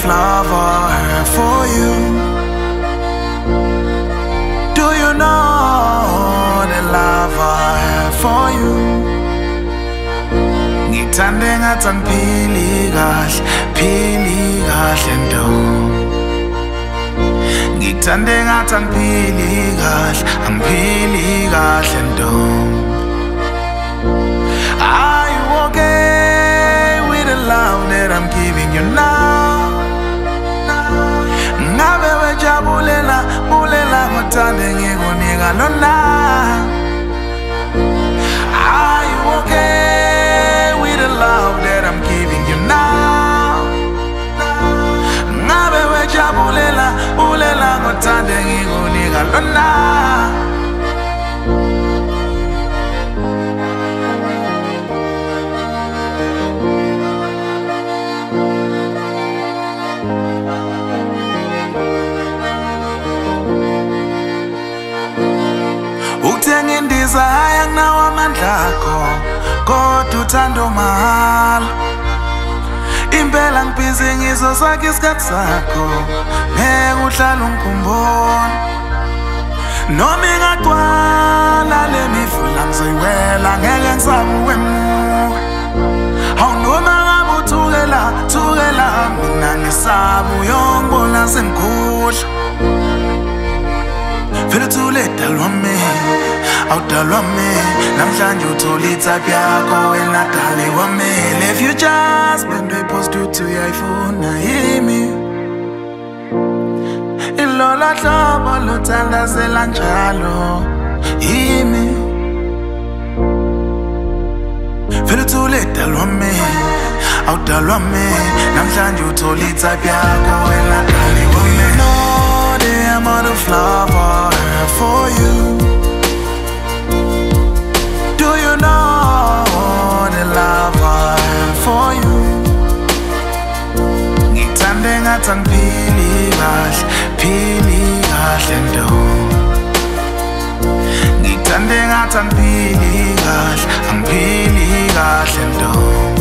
love I have for you. Do you know the love I have for you? Ngithande ngathi angiphili kahle ndo. Ngithande ngathi angiphili kahle ndo. Are you okay with the love that I'm giving you now? Ngabe wejabulela ngothande ngikunika lona. Are you okay with the love that I'm giving you now? Ngabe wejabulela ngothande ngikunika lona. Ukuthenga indiza hhayi anginawo amandla akho, kodwa uthando mahhala. Impela ngibhizi ngizosakha isikhathi sakho, ngeke uhlale ungikhumbula. Noma ingagcwala le mifula ngizoyiwela, ngeke ngisabe ukwemuka. Hawu noma ngabe uthukela mina ngisabe uyongibona sengikudla. Vele thule dalwami, awudalwami, namhlanje uthola ithapi yakho wena dali wami. If you just been repost to uyayifuna yimi, ilolo hlobo luthandazela njalo yimi. Vele thule dalwami, awudalwami, namhlanje uthola ithapi yakho wena dali wami. You know the amount of love I have for you. Do you know the love I have for you? Ngithande ngathi angiphili kahle ndo. Ngithande ngathi angiphili kahle ndo.